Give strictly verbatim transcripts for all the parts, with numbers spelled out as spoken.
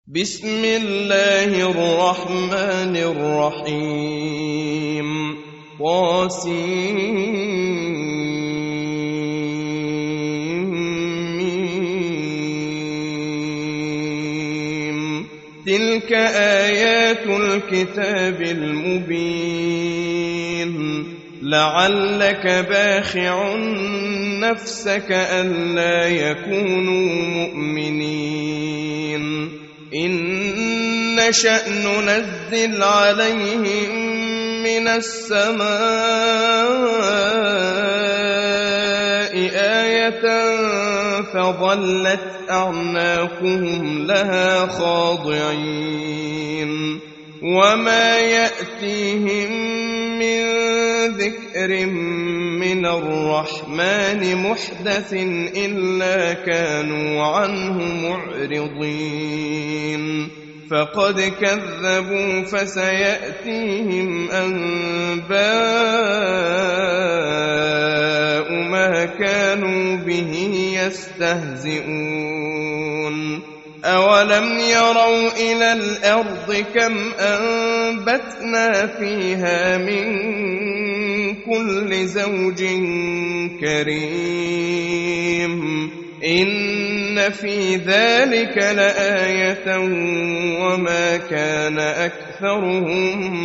بسم الله الرحمن الرحيم طاسيم تلك آيات الكتاب المبين لعلك باخع نفسك ألا يكونوا مؤمنين إن نشأ ننزل عليهم من السماء آية فظلت أعناقهم لها خاضعين وما يأتيهم من ذكر من الرحمن محدث إلا كانوا عنه معرضين فقد كذبوا فسيأتيهم أنباء ما كانوا به يستهزئون أولم يروا إلى الأرض كم أنبتنا فيها من كل زوج كريم إن في ذلك لآية وما كان أكثرهم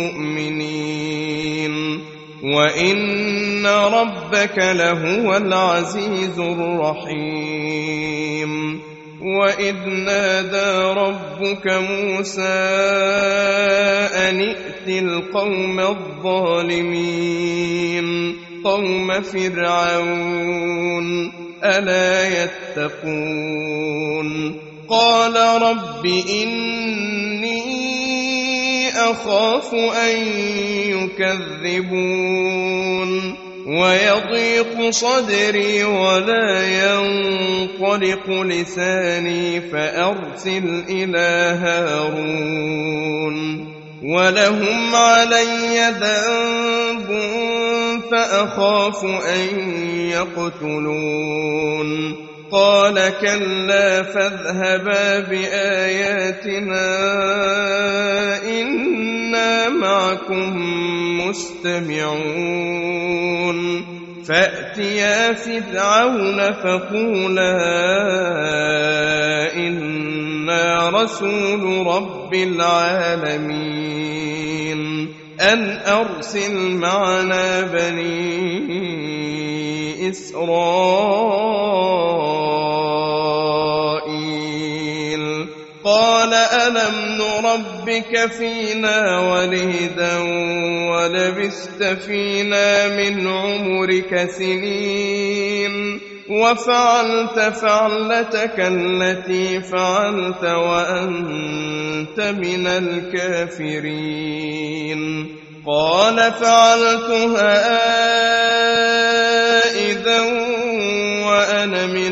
مؤمنين وإن ربك لهو العزيز الرحيم وإذ نادى ربك موسى أن ائت القوم الظالمين قوم فرعون ألا يتقون قال رب إني أخاف أن يكذبون ويضيق صدري ولا ينطلق لساني فأرسل إلى هارون ولهم علي ذنب فأخاف أن يقتلون قال كلا فاذهبا بآياتنا إنا معكم مستمعون فأتيا فرعون فقولا إنا رسول رب العالمين أن أرسل معنا بني إسرائيل قال ألم نربك فينا وليدا ولبثت فينا من عمرك سنين وفعلت فعلتك التي فعلت وأنت من الكافرين قال فعلتها إذا وأنا من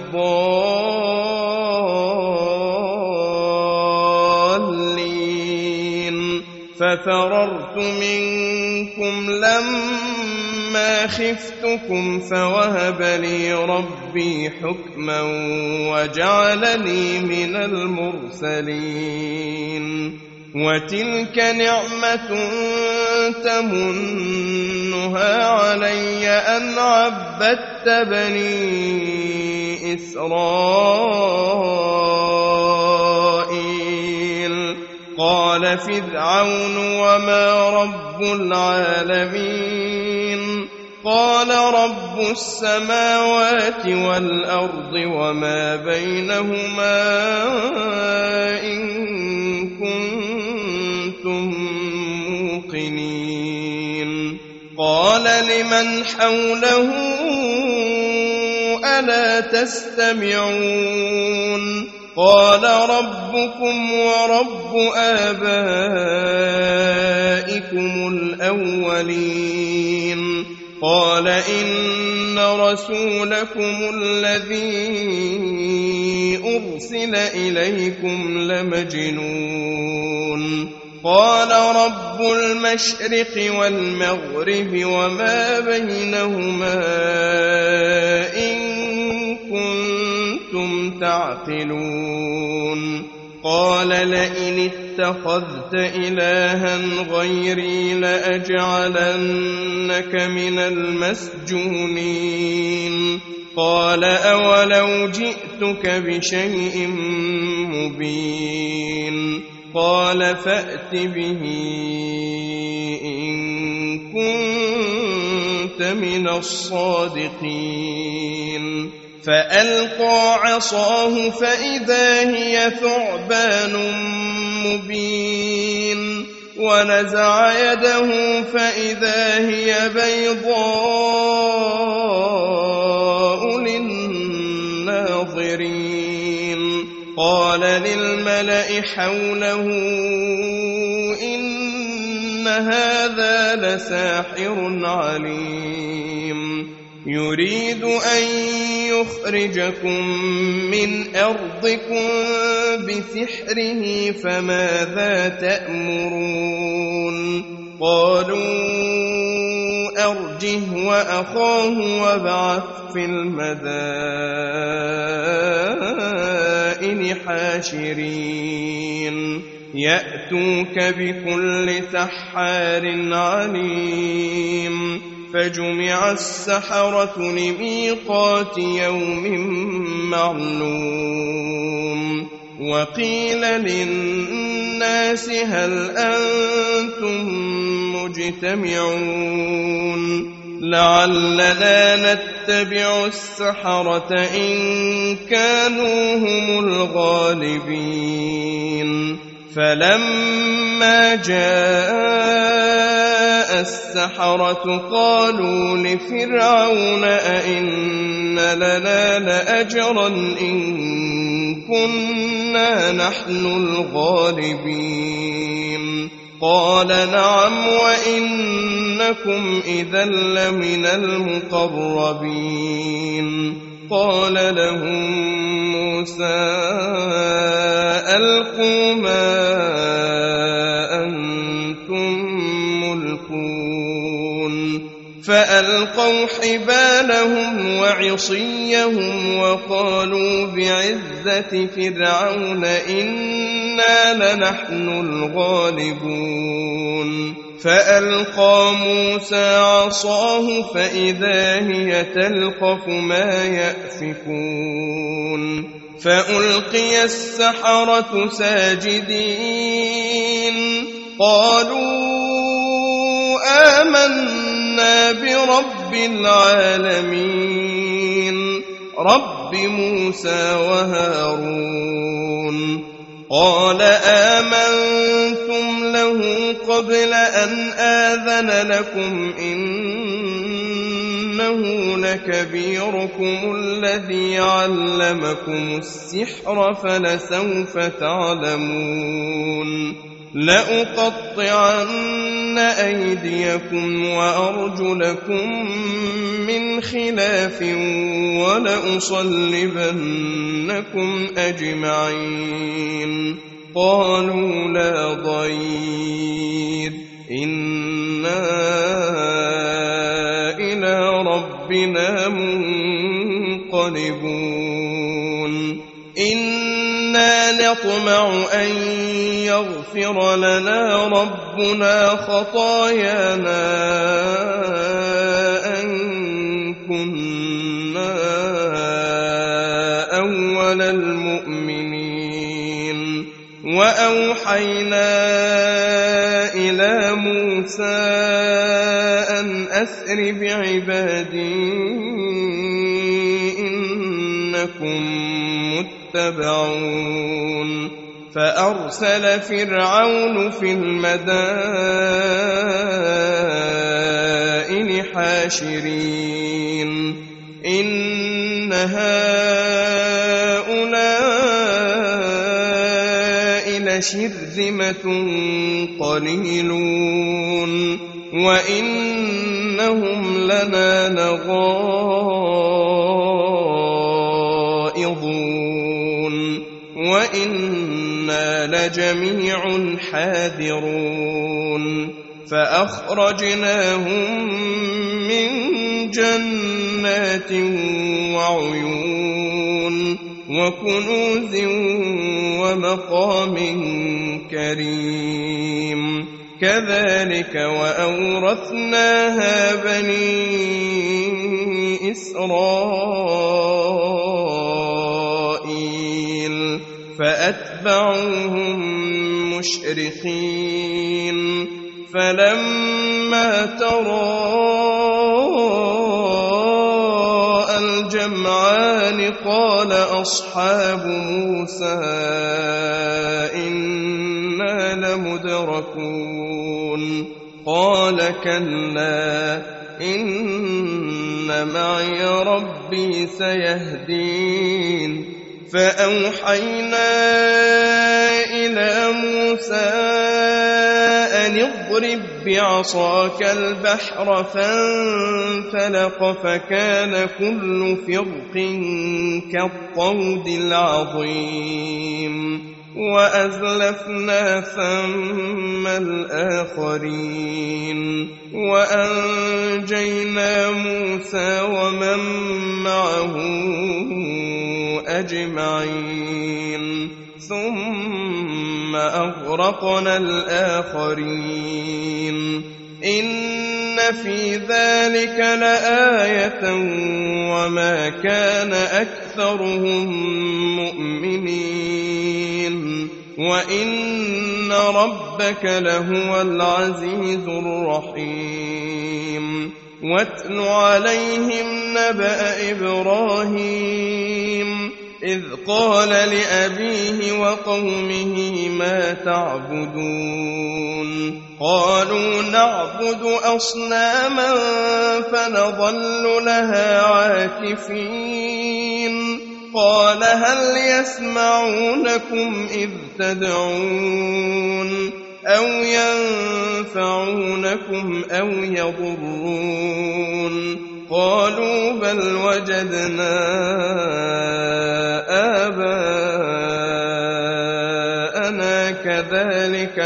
الضالين ففررت منكم لما خفتكم فوهب لي ربي حكما وجعلني من المرسلين وتلك نعمة تمنها علي أن عبدت بني إسرائيل قال فرعون وما رب العالمين قال رب السماوات والأرض وما بينهما إن كنتم موقنين قال لمن حوله ألا تستمعون قال ربكم ورب آبائكم الأولين قال إن رسولكم الذي أرسل إليكم لمجنون قال رب المشرق والمغرب وما بينهما إن كنتم تعقلون قال لئن اتخذت إلها غيري لأجعلنك من المسجونين قال أولو جئتك بشيء مبين قال فأت به إن كنت من الصادقين فألقى عصاه فإذا هي ثعبان مبين ونزع يده فإذا هي بيضاء للناظرين قال للملأ حوله إن هذا لساحر عليم يريد أن يخرجكم من أرضكم بسحره فماذا تأمرون قالوا أرجه وأخاه وابعث في المدائن حاشرين يأتوك بكل سحار عليم فجمع السحرة لميقات يوم معلوم وقيل للناس هل أنتم مجتمعون لعلنا نتبع السحرة إن كانوا هم الغالبين فلما جاء السحرة قالوا لفرعون أئن لنا لأجرا إن كنا نحن الغالبين قال نعم وإنكم إذا لمن المقربين قال لهم موسى ألقوا ما أنتم ملقون فألقوا حبالهم وعصيهم وقالوا بعزة فرعون إنا لنحن الغالبون فألقى موسى عصاه فإذا هي تلقف ما يأفكون فألقي السحرة ساجدين قالوا آمنا برب العالمين رب موسى وهارون قال آمنتم له قبل أن آذن لكم إنه لكبيركم الذي علمكم السحر فلسوف تعلمون لأقطعن أيديكم وأرجلكم من خلاف ولأصلبنكم أجمعين قالوا لا ضير إنا إلى ربنا منقلبون إنا نطمع أن يغفر لنا ربنا خطايانا أن كنا أول المؤمنين وأوحينا إلى موسى أن أسر بعبادي إنكم متبعون فأرسل فرعون في المدائن حاشرين إن هؤلاء لشرذمة قليلون وإنهم لنا لغائظون وإنا لجميع حاذرون فأخرجناهم من جنات وعيون وكنوز ومقام كريم كذلك وأورثناها بني إسرائيل فأتبعوهم مشرقين فلما تراءى الجمعان قال أصحاب موسى إنا لمدركون قال كلا إن معي ربي سيهدين فأوحينا إلى موسى أن اضرب بعصاك البحر فانفلق فكان كل فرق كالطود العظيم وأزلفنا ثم الآخرين وأنجينا موسى ومن معه أجمعين ثم أغرقنا الآخرين إن في ذلك لآية وما كان أكثرهم مؤمنين وإن ربك لهو العزيز الرحيم واتل عليهم نبأ إبراهيم إذ قال لأبيه وقومه ما تعبدون قالوا نعبد أصناما فنظل لها عاكفين قال هل يسمعونكم إذ تدعون أو ينفعونكم أو يضرون قالوا بل وجدنا آباءنا كذلك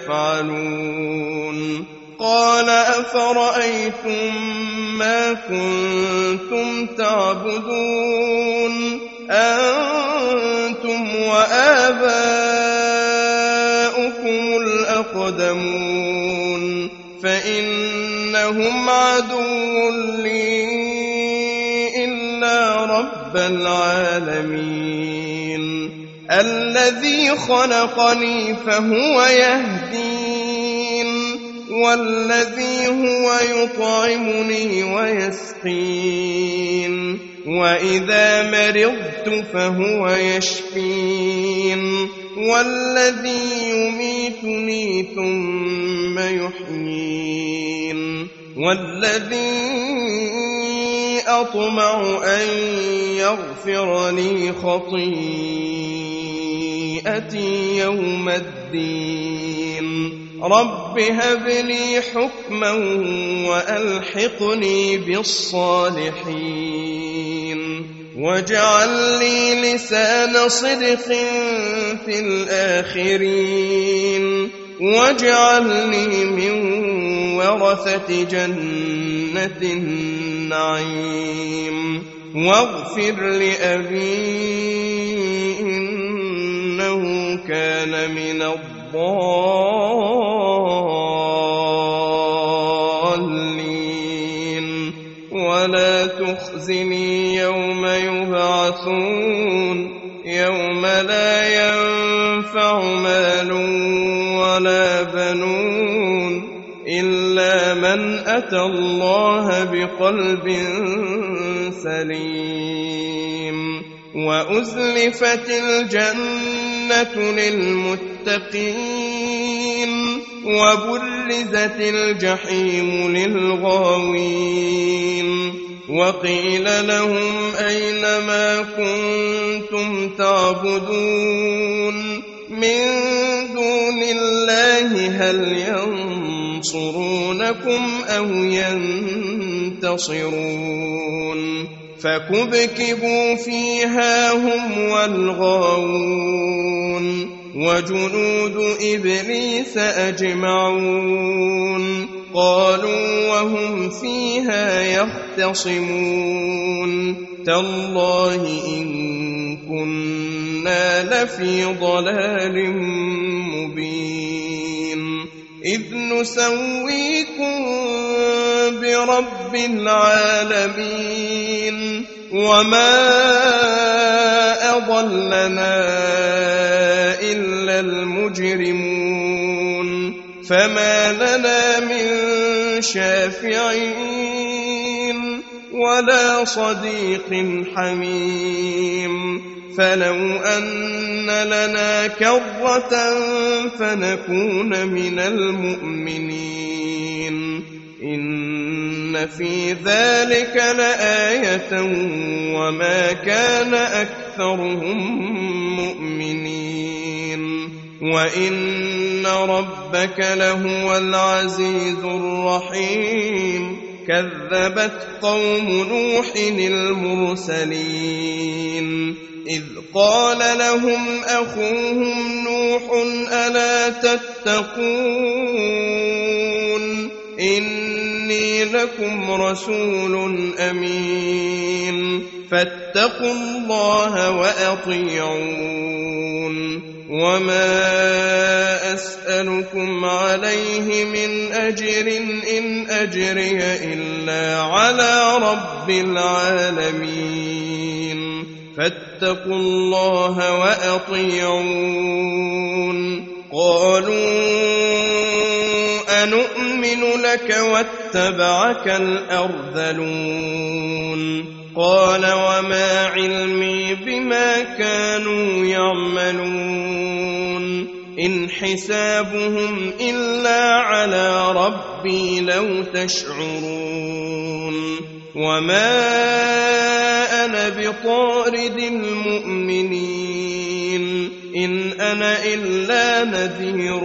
يفعلون قال أفرأيتم ما كنتم تعبدون أنتم وآباؤكم الأقدمون فإنهم عدو لي إلا رب العالمين الذي خلقني فهو يهدين والذي هو يطعمني ويسقين وإذا مرضت فهو يشفين والذي يميتني ثم يحيين والذي أطمع أن يغفر لي خطيئتي يوم الدين رب هب لي حكما وألحقني بالصالحين واجعل لي لسان صدق في الآخرين واجعلني من ورثة جنة النعيم واغفر لأبي إنه كان من الضالين ولا تخزني يوم يبعثون يوم لا ينفع مال ولا بنون إلا من أتى الله بقلب سليم وأزلفت الجنة للمتقين وبرزت الجحيم للغاوين وقيل لهم أين ما كنتم تعبدون من دون الله هل ينصرونكم أو ينتصرون فكبكبوا فيها هم والغاوون وجنود إبليس أجمعون قالوا وهم فيها يختصمون تالله إن كنا إنا لفي ضلال مبين إذ نسويكم برب العالمين وما أضلنا إلا المجرمون فما لنا من شافعين ولا صديق حميم فلو أن لنا كرة فنكون من المؤمنين إن في ذلك لآية وما كان أكثرهم مؤمنين وإن ربك لهو العزيز الرحيم كذبت قوم نوح المرسلين إذ قال لهم أخوهم نوح ألا تتقون إني لكم رسول أمين فاتقوا الله وأطيعون وما أسألكم عليه من أجر إن أجري إلا على رب العالمين فاتقوا الله وأطيعون قالوا أنؤمن لك واتبعك الأرذلون قال وما علمي بما كانوا يعملون إن حسابهم إلا على ربي لو تشعرون وما أنا بطارد المؤمنين إن أنا إلا نذير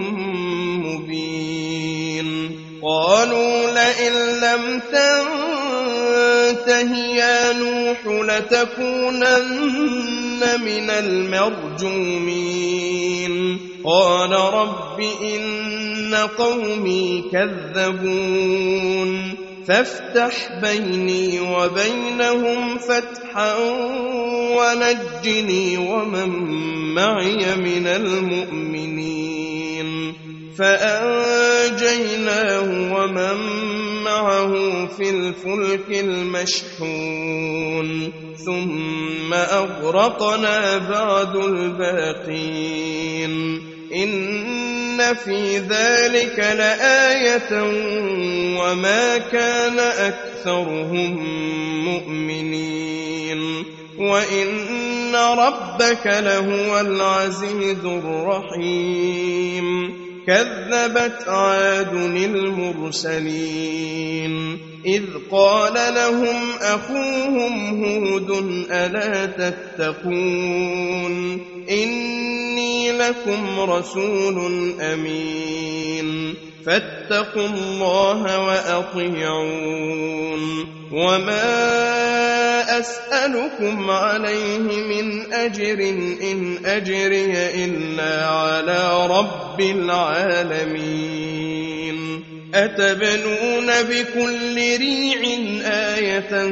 مبين قالوا لئن لم تنته يا نوح لتكونن من المرجومين قال رب إن قومي كذبون فافتح بيني وبينهم فتحا ونجني ومن معي من المؤمنين فأنجيناه ومن معه في الفلك المشحون ثم أغرقنا بعد الباقين إن في ذلك لآية وما كان أكثرهم مؤمنين وإن ربك لهو العزيز الرحيم كذبت عاد المرسلين إذ قال لهم أخوهم هود ألا تتقون إني لكم رسول أمين فاتقوا الله وأطيعون وما أسألكم عليه من أجر إن أجري إلا على رب العالمين أتبنون بكل ريع آية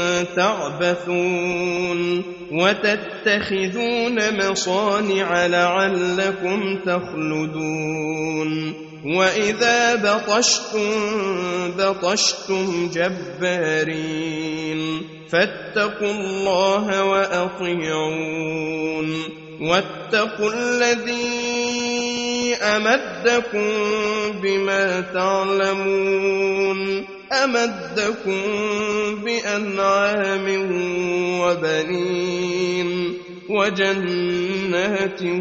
تعبثون وتتخذون مصانع لعلكم تخلدون وإذا بطشتم بطشتم جبارين فاتقوا الله وأطيعون واتقوا الذي أمدكم بما تعلمون أمدكم بأنعام وبنين وجنات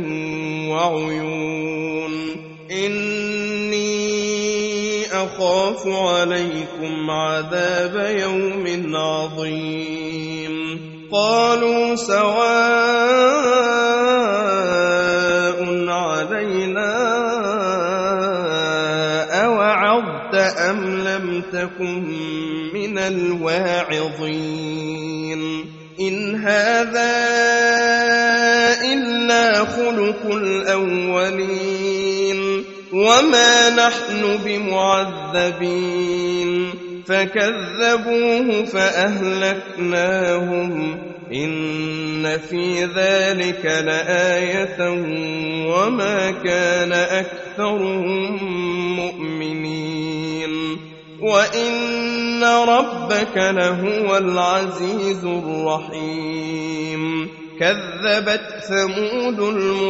وعيون إني أخاف عليكم عذاب يوم عظيم قالوا سواء علينا أوعظت أم لم تكن من الواعظين إن هذا إلا خلق الأولين وما نحن بمعذبين فكذبوه فأهلكناهم إن في ذلك لآية وما كان أكثرهم مؤمنين وإن ربك لهو العزيز الرحيم كذبت ثمود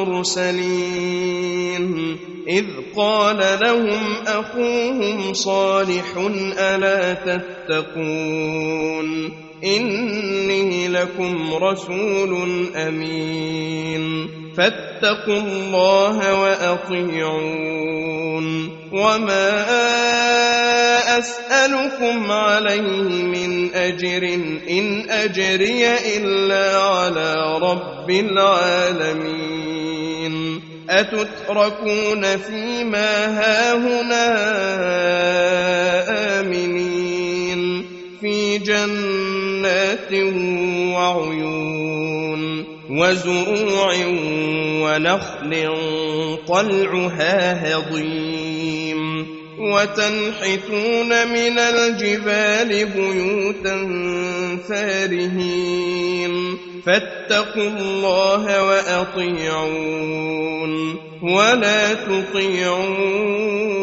المرسلين إذ قال لهم أخوهم صالح ألا تتقون إني لكم رسول أمين فاتقوا الله وأطيعون وما أسألكم عليه من أجر إن أجري إلا على رب العالمين أتتركون فيما هاهنا آمنين في جنات وعيون وزروع ونخل طلعها هضيم وتنحتون من الجبال بيوتا فارهين فاتقوا الله وأطيعون ولا تطيعوا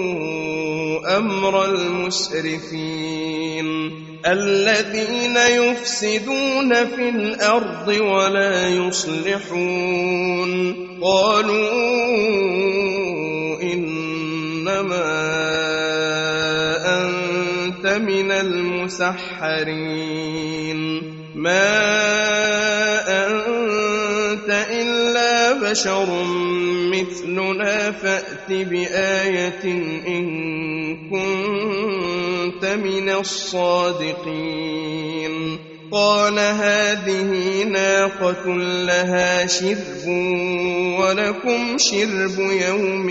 أمر المسرفين الذين يفسدون في الأرض ولا يصلحون قالوا إنما أنت من المسحرين ما أنت إلا بشر مثلنا فأت بآية إن كنت من الصادقين قال هذه ناقة لها شرب ولكم شرب يوم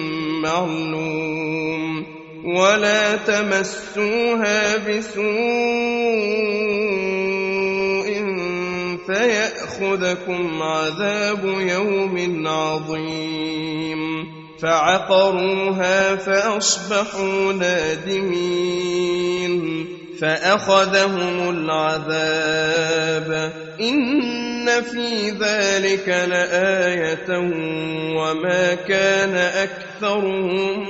معلوم ولا تمسوها بسوء فيأخذكم عذاب يوم عظيم فعقروها فأصبحوا نادمين فأخذهم العذاب إن في ذلك لآية وما كان أكثرهم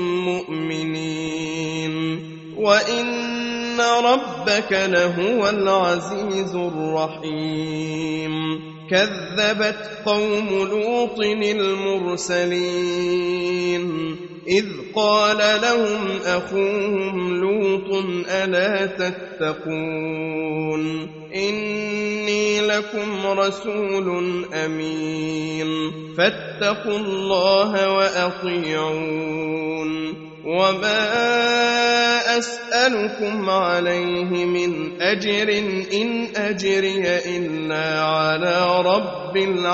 مؤمنين وإن ربك لهو العزيز الرحيم كذبت قوم لوط المرسلين إذ قال لهم أخوهم لوط ألا تتقون إني لكم رسول أمين فاتقوا الله وأطيعون وما أسألكم عليه من أجر إن أجري إلا على رب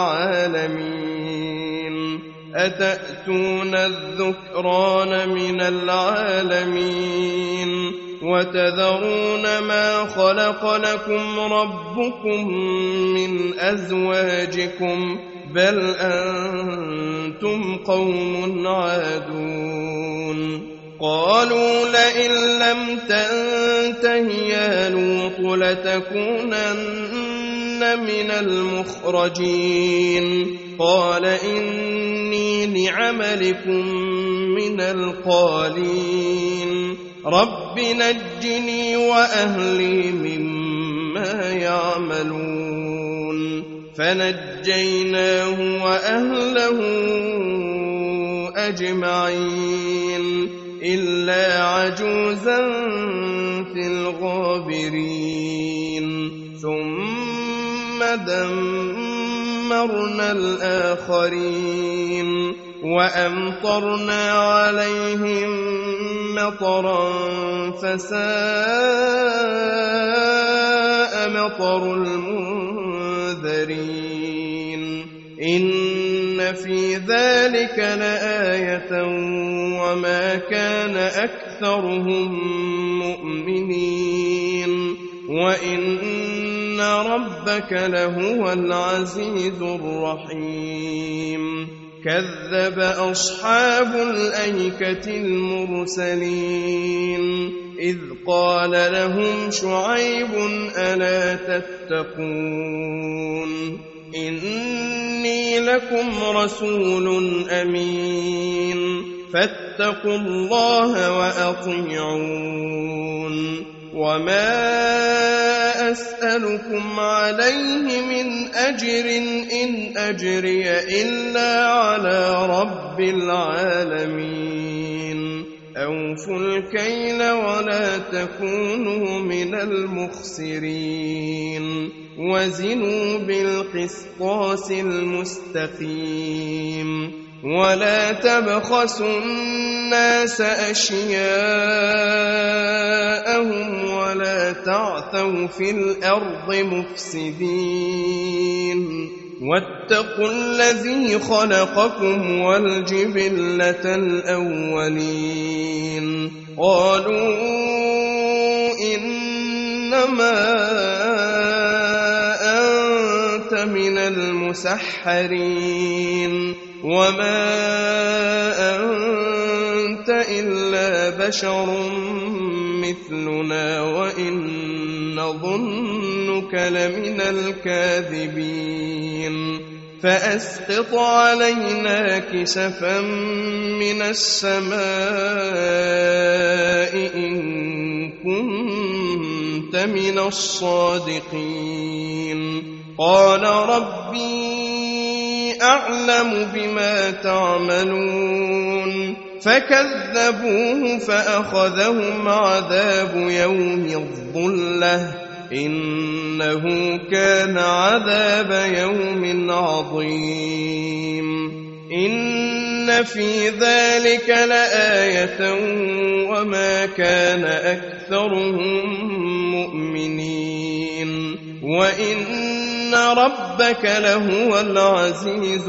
العالمين أتأتون الذكران من العالمين وتذرون ما خلق لكم ربكم من أزواجكم بل أنتم قوم عادون قالوا لئن لم تنته يا لوط لتكونن من المخرجين قال إني لعملكم من القالين رب نجني وأهلي مما يعملون فنجيناه وأهله أجمعين إلا عجوزا في الغابرين ثم دمرنا الآخرين وأمطرنا عليهم مطرا فساء مطر المنذرين إن في ذلك لآية وما كان أكثرهم مؤمنين وإن ربك لهو العزيز الرحيم كذب أصحاب الأيكة المرسلين إذ قال لهم شعيب ألا تتقون إني لكم رسول أمين فاتقوا الله وأطيعون وما أسألكم عليه من أجر إن أجري إلا على رب العالمين أوفوا الكيل ولا تكونوا من المخسرين وزنوا بالقسطاس المستقيم ولا تبخسوا الناس أشياءهم ولا تعثوا في الأرض مفسدين واتقوا الذي خلقكم والجبلة الأولين قالوا إنما أنت من المسحرين وما أنت إلا بشر مثلنا وإن نظنك لمن الكاذبين فأسقط علينا كسفا من السماء إن كنت من الصادقين قال ربي أعلم بما تعملون فكذبوه فأخذهم عذاب يوم الظلة إنه كان عذاب يوم عظيم إن في ذلك لآية وما كان أكثرهم مؤمنين وإن ربك لهو العزيز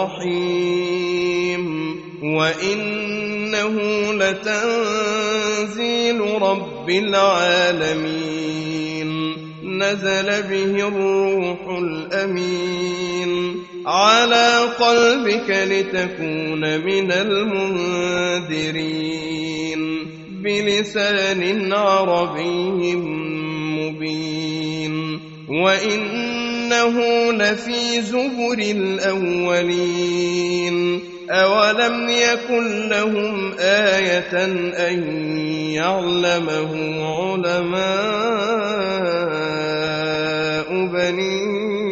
الرحيم وإنه لتنزيل رب العالمين نزل به الروح الأمين على قلبك لتكون من المنذرين بلسان عربي مبين وإنه لفي زبر الأولين أولم يكن لهم آية أن يعلمه علماء بني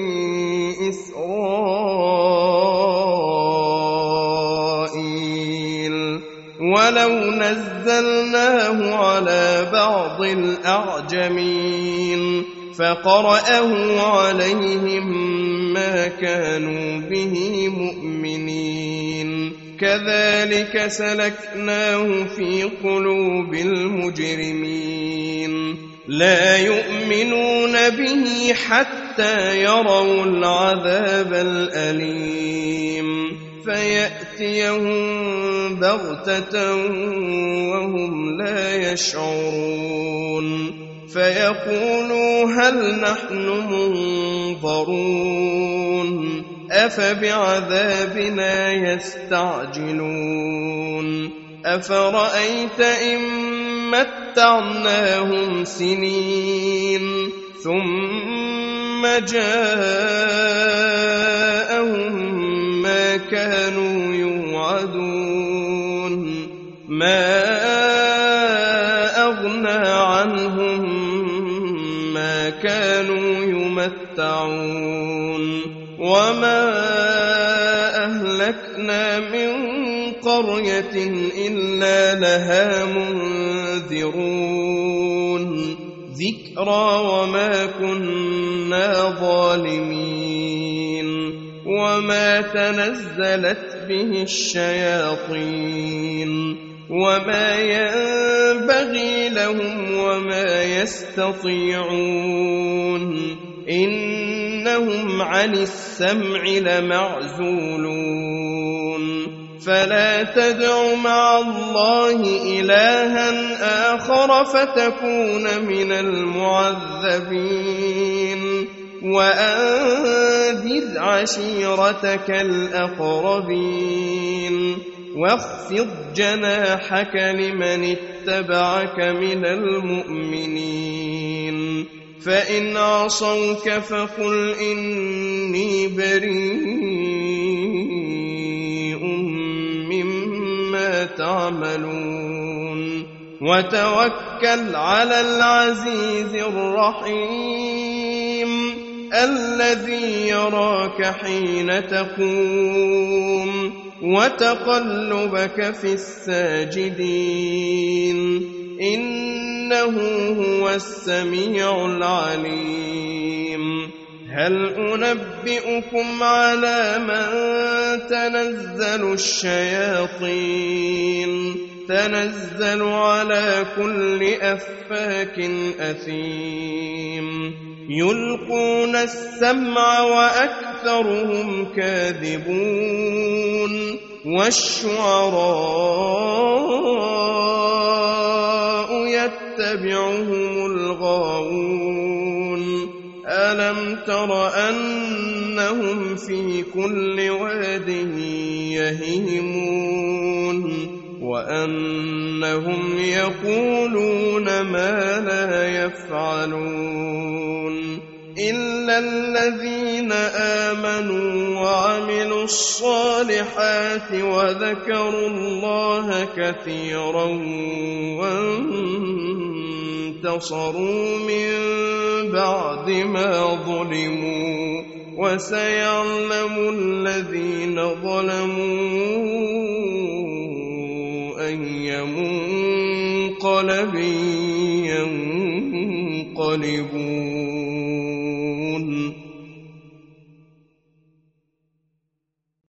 إسرائيل ولو نزلناه على بعض الأعجمين فقرأه عليهم ما كانوا به مؤمنين كذلك سلكناه في قلوب المجرمين لا يؤمنون به حتى يروا العذاب الأليم فيأتيهم بغتة وهم لا يشعرون فيقولوا هل نحن منظرون أفبعذابنا يستعجلون أفرأيت إن متعناهم سنين ثم جاءهم ما كانوا يوعدون ما أغنى عنهم ما كانوا يمتعون وما أهلكنا من قرية إلا لها منذرون ذكرى وما كنا ظالمين وما تنزلت به الشياطين وما ينبغي لهم وما يستطيعون إنهم عن السمع لمعزولون فلا تدع مع الله إلها آخر فتكون من المعذبين وأنذر عشيرتك الأقربين واخفض جناحك لمن اتبعك من المؤمنين فإن عصوك فقل إني بريء مما تعملون وتوكل على العزيز الرحيم الذي يراك حين تقوم وتقلبك في الساجدين إنه هو السميع العليم هل أنبئكم على من تنزل الشياطين تنزل على كل أفاك أثيم يلقون السمع وأكثرهم كاذبون والشعراء يتبعهم الغاوون ألم تر أنهم في كل واد يهيمون وأنهم يقولون ما لا يفعلون إلا الذين آمنوا وعملوا الصالحات وذكروا الله كثيرا وانتصروا من بعد ما ظلموا وسيعلم الذين ظلموا أي منقلب ينقلبون